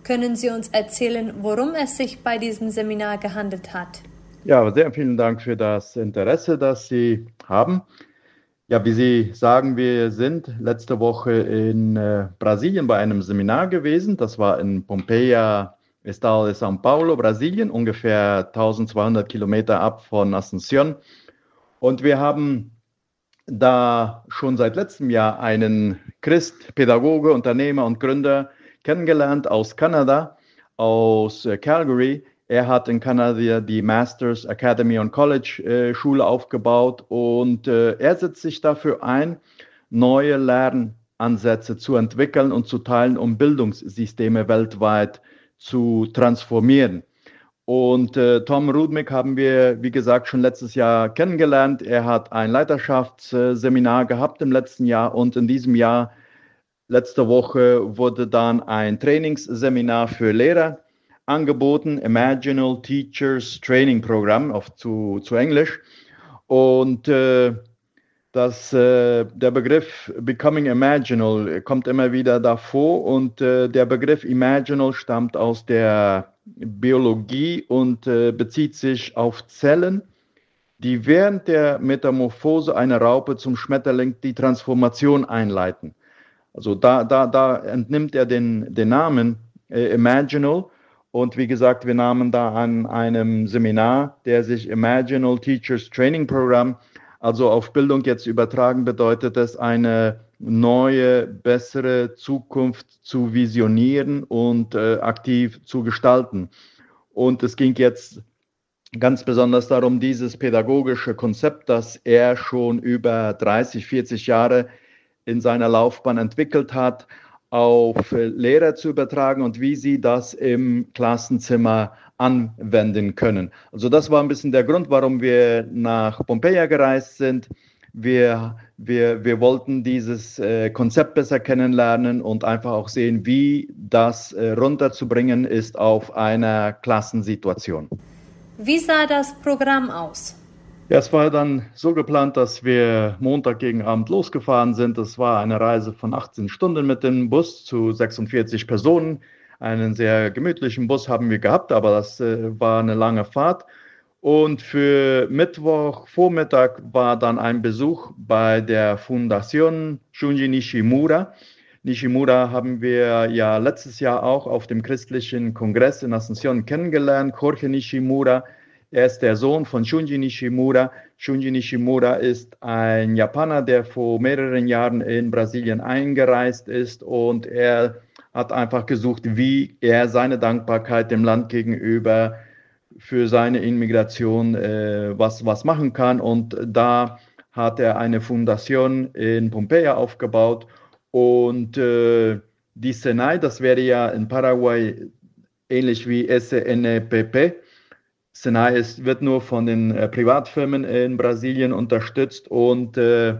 Können Sie uns erzählen, worum es sich bei diesem Seminar gehandelt hat? Ja, sehr vielen Dank für das Interesse, das Sie haben. Ja, wie Sie sagen, wir sind letzte Woche in Brasilien bei einem Seminar gewesen. Das war in Pompeia, Estado de São Paulo, Brasilien, ungefähr 1200 Kilometer ab von Asunción. Und wir haben da schon seit letztem Jahr einen Christ, Pädagoge, Unternehmer und Gründer kennengelernt aus Kanada, aus Calgary. Er hat in Kanada die Masters Academy und College Schule aufgebaut und er setzt sich dafür ein, neue Lernansätze zu entwickeln und zu teilen, um Bildungssysteme weltweit zu transformieren. Und Tom Rudnick haben wir, wie gesagt, schon letztes Jahr kennengelernt. Er hat ein Leiterschaftsseminar gehabt im letzten Jahr und in diesem Jahr, letzte Woche, wurde dann ein Trainingsseminar für Lehrer angeboten, Imaginal Teachers Training Program zu Englisch. Und der Begriff Becoming Imaginal kommt immer wieder davor und der Begriff Imaginal stammt aus der Biologie und bezieht sich auf Zellen, die während der Metamorphose einer Raupe zum Schmetterling die Transformation einleiten. Also da entnimmt er den Namen Imaginal. Und wie gesagt, wir nahmen da an einem Seminar, der sich Imaginal Teachers Training Program, also auf Bildung jetzt übertragen, bedeutet es, eine neue, bessere Zukunft zu visionieren und aktiv zu gestalten. Und es ging jetzt ganz besonders darum, dieses pädagogische Konzept, das er schon über 30, 40 Jahre in seiner Laufbahn entwickelt hat, auf Lehrer zu übertragen und wie sie das im Klassenzimmer anwenden können. Also das war ein bisschen der Grund, warum wir nach Pompeia gereist sind. Wir wollten dieses Konzept besser kennenlernen und einfach auch sehen, wie das runterzubringen ist auf einer Klassensituation. Wie sah das Programm aus? Ja, es war dann so geplant, dass wir Montag gegen Abend losgefahren sind. Es war eine Reise von 18 Stunden mit dem Bus zu 46 Personen. Einen sehr gemütlichen Bus haben wir gehabt, aber das war eine lange Fahrt. Und für Mittwochvormittag war dann ein Besuch bei der Fundación Shunji Nishimura. Nishimura haben wir ja letztes Jahr auch auf dem christlichen Kongress in Asunción kennengelernt. Jorge Nishimura. Er ist der Sohn von Shunji Nishimura. Shunji Nishimura ist ein Japaner, der vor mehreren Jahren in Brasilien eingereist ist und er hat einfach gesucht, wie er seine Dankbarkeit dem Land gegenüber für seine Immigration was machen kann. Und da hat er eine Fundation in Pompeia aufgebaut und die SENAI, das wäre ja in Paraguay ähnlich wie SNPP. SENAI wird nur von den Privatfirmen in Brasilien unterstützt und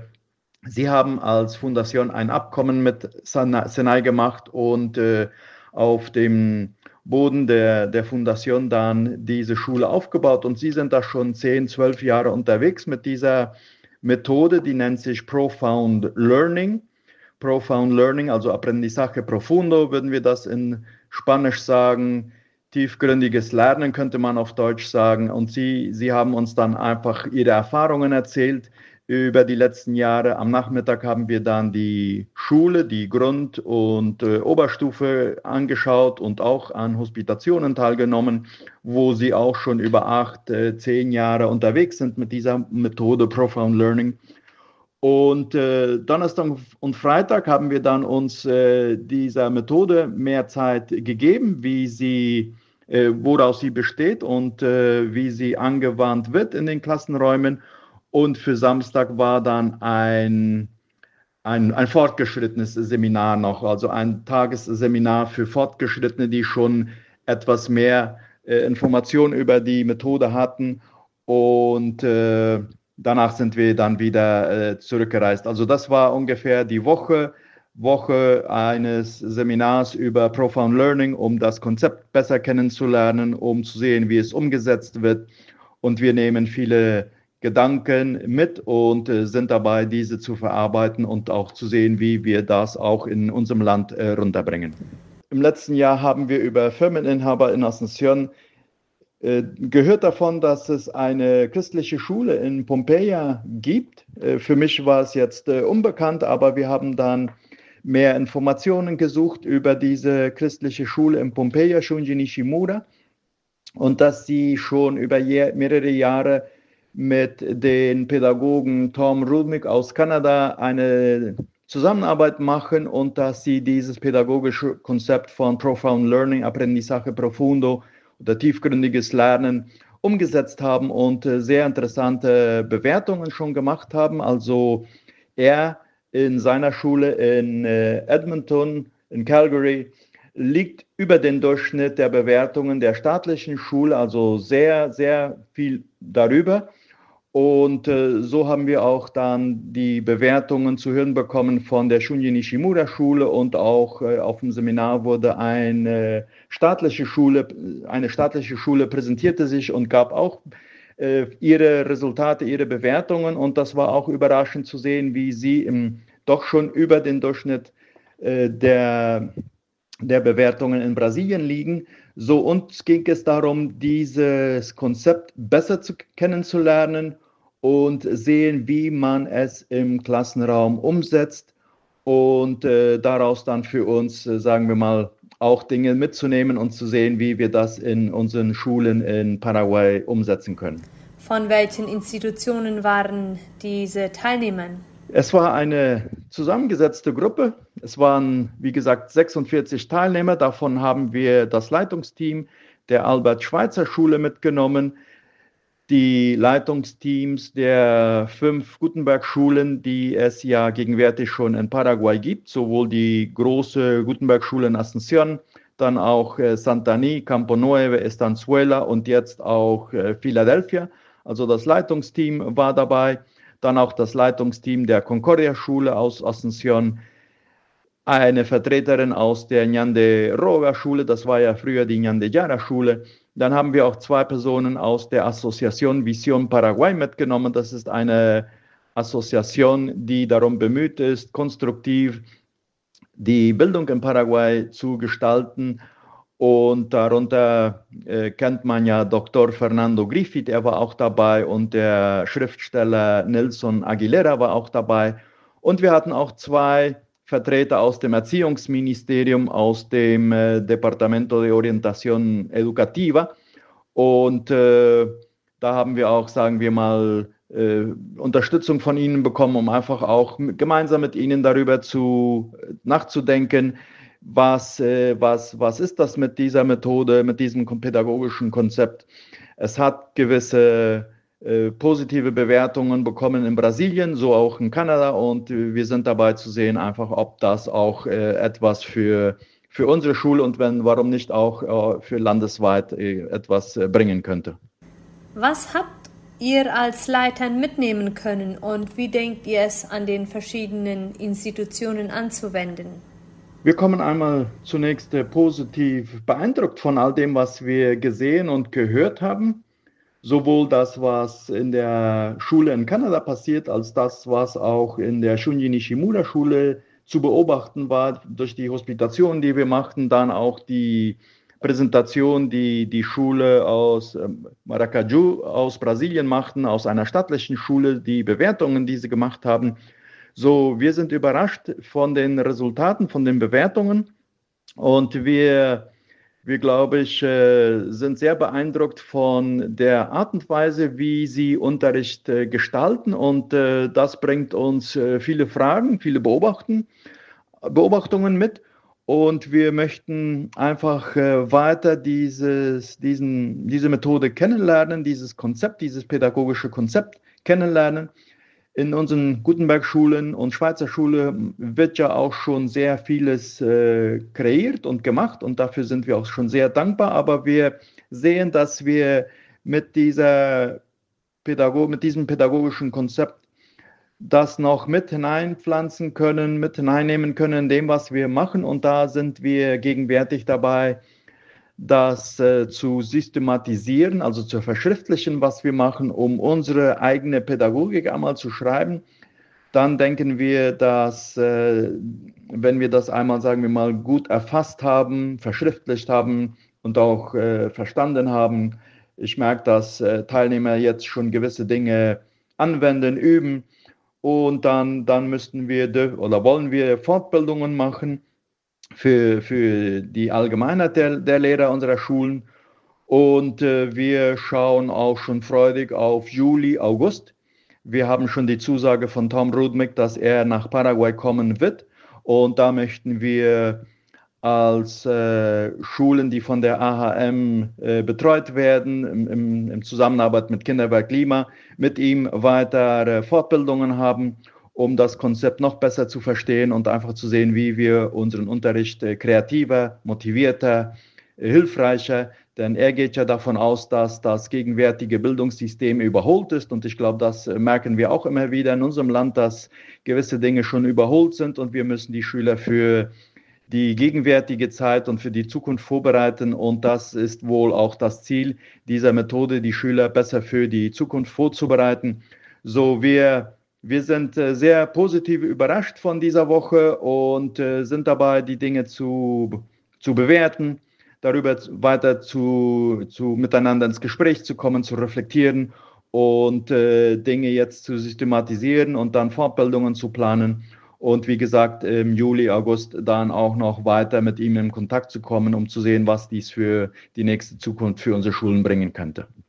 sie haben als Fundation ein Abkommen mit SENAI gemacht und auf dem Boden der Fundation dann diese Schule aufgebaut und sie sind da schon 10, 12 Jahre unterwegs mit dieser Methode, die nennt sich Profound Learning. Profound Learning, also Aprendizaje Profundo, würden wir das in Spanisch sagen. Tiefgründiges Lernen könnte man auf Deutsch sagen. Und sie haben uns dann einfach ihre Erfahrungen erzählt über die letzten Jahre. Am Nachmittag haben wir dann die Schule, die Grund- und Oberstufe angeschaut und auch an Hospitationen teilgenommen, wo sie auch schon über 8, 10 Jahre unterwegs sind mit dieser Methode Profound Learning. Und Donnerstag und Freitag haben wir dann uns dieser Methode mehr Zeit gegeben, woraus sie besteht und wie sie angewandt wird in den Klassenräumen. Und für Samstag war dann ein fortgeschrittenes Seminar noch, also ein Tagesseminar für Fortgeschrittene, die schon etwas mehr Informationen über die Methode hatten. Und danach sind wir dann wieder zurückgereist. Also das war ungefähr die Woche eines Seminars über Profound Learning, um das Konzept besser kennenzulernen, um zu sehen, wie es umgesetzt wird. Und wir nehmen viele Gedanken mit und sind dabei, diese zu verarbeiten und auch zu sehen, wie wir das auch in unserem Land runterbringen. im letzten Jahr haben wir über Firmeninhaber in Asunción gehört davon, dass es eine christliche Schule in Pompeia gibt. Für mich war es jetzt unbekannt, aber wir haben dann mehr Informationen gesucht über diese christliche Schule in Pompeia, Shunji Nishimura, und dass sie schon über mehrere Jahre mit den Pädagogen Tom Rudnick aus Kanada eine Zusammenarbeit machen und dass sie dieses pädagogische Konzept von Profound Learning, Aprendizaje Profundo oder tiefgründiges Lernen umgesetzt haben und sehr interessante Bewertungen schon gemacht haben. Also er in seiner Schule in Edmonton, in Calgary, liegt über den Durchschnitt der Bewertungen der staatlichen Schule, also sehr, sehr viel darüber. Und so haben wir auch dann die Bewertungen zu hören bekommen von der Shunji Nishimura Schule und auch auf dem Seminar wurde eine staatliche Schule präsentierte sich und gab auch ihre Resultate, ihre Bewertungen und das war auch überraschend zu sehen, wie sie doch schon über den Durchschnitt der Bewertungen in Brasilien liegen. So uns ging es darum, dieses Konzept besser kennenzulernen und sehen, wie man es im Klassenraum umsetzt und daraus dann für uns, sagen wir mal, auch Dinge mitzunehmen und zu sehen, wie wir das in unseren Schulen in Paraguay umsetzen können. Von welchen Institutionen waren diese Teilnehmer? Es war eine zusammengesetzte Gruppe. Es waren, wie gesagt, 46 Teilnehmer. Davon haben wir das Leitungsteam der Albert-Schweitzer-Schule mitgenommen, die Leitungsteams der 5 Gutenberg-Schulen, die es ja gegenwärtig schon in Paraguay gibt, sowohl die große Gutenberg-Schule in Asunción, dann auch Santani, Campo Nueve, Estanzuela und jetzt auch Philadelphia. Also das Leitungsteam war dabei. Dann auch das Leitungsteam der Concordia-Schule aus Asunción, eine Vertreterin aus der Ñande Roga-Schule, das war ja früher die Ñande Yara-Schule. Dann haben wir auch 2 Personen aus der Asociación Visión Paraguay mitgenommen. Das ist eine Assoziation, die darum bemüht ist, konstruktiv die Bildung in Paraguay zu gestalten. Und darunter kennt man ja Dr. Fernando Griffith, er war auch dabei und der Schriftsteller Nelson Aguilera war auch dabei. Und wir hatten auch 2 Vertreter aus dem Erziehungsministerium, aus dem Departamento de Orientación Educativa. Und da haben wir auch, sagen wir mal, Unterstützung von ihnen bekommen, um einfach auch gemeinsam mit ihnen darüber nachzudenken, was ist das mit dieser Methode, mit diesem pädagogischen Konzept. Es hat gewisse positive Bewertungen bekommen in Brasilien, so auch in Kanada und wir sind dabei zu sehen, einfach ob das auch etwas für unsere Schule und warum nicht auch für landesweit etwas bringen könnte. Was habt ihr als Leiter mitnehmen können und wie denkt ihr es an den verschiedenen Institutionen anzuwenden? Wir kommen einmal zunächst positiv beeindruckt von all dem, was wir gesehen und gehört haben. Sowohl das, was in der Schule in Kanada passiert, als das, was auch in der Shunji Nishimura Schule zu beobachten war, durch die Hospitation, die wir machten, dann auch die Präsentation, die die Schule aus Maracaju, aus Brasilien machten, aus einer staatlichen Schule, die Bewertungen, die sie gemacht haben. So, wir sind überrascht von den Resultaten, von den Bewertungen und wir glaube ich, sind sehr beeindruckt von der Art und Weise, wie sie Unterricht gestalten und das bringt uns viele Fragen, viele Beobachtungen mit und wir möchten einfach weiter diese Methode kennenlernen, dieses Konzept, dieses pädagogische Konzept kennenlernen. In unseren Gutenberg-Schulen und Schweizer Schule wird ja auch schon sehr vieles kreiert und gemacht und dafür sind wir auch schon sehr dankbar. Aber wir sehen, dass wir mit diesem pädagogischen Konzept das noch mit hineinpflanzen können, mit hineinnehmen können in dem, was wir machen. Und da sind wir gegenwärtig dabei, das zu systematisieren, also zu verschriftlichen, was wir machen, um unsere eigene Pädagogik einmal zu schreiben, dann denken wir, dass wenn wir das einmal, sagen wir mal, gut erfasst haben, verschriftlicht haben und auch verstanden haben, ich merke, dass Teilnehmer jetzt schon gewisse Dinge anwenden, üben und dann müssten wir oder wollen wir Fortbildungen machen für die Allgemeinheit der Lehrer unserer Schulen. Und wir schauen auch schon freudig auf Juli, August. Wir haben schon die Zusage von Tom Rudmick, dass er nach Paraguay kommen wird. Und da möchten wir als Schulen, die von der AHM betreut werden, im Zusammenarbeit mit Kinderwerk Lima, mit ihm weiter Fortbildungen haben, um das Konzept noch besser zu verstehen und einfach zu sehen, wie wir unseren Unterricht kreativer, motivierter, hilfreicher, denn er geht ja davon aus, dass das gegenwärtige Bildungssystem überholt ist und ich glaube, das merken wir auch immer wieder in unserem Land, dass gewisse Dinge schon überholt sind und wir müssen die Schüler für die gegenwärtige Zeit und für die Zukunft vorbereiten und das ist wohl auch das Ziel dieser Methode, die Schüler besser für die Zukunft vorzubereiten. So, wir sind sehr positiv überrascht von dieser Woche und sind dabei, die Dinge zu bewerten, darüber weiter miteinander ins Gespräch zu kommen, zu reflektieren und Dinge jetzt zu systematisieren und dann Fortbildungen zu planen. Und wie gesagt, im Juli, August dann auch noch weiter mit ihm in Kontakt zu kommen, um zu sehen, was dies für die nächste Zukunft für unsere Schulen bringen könnte.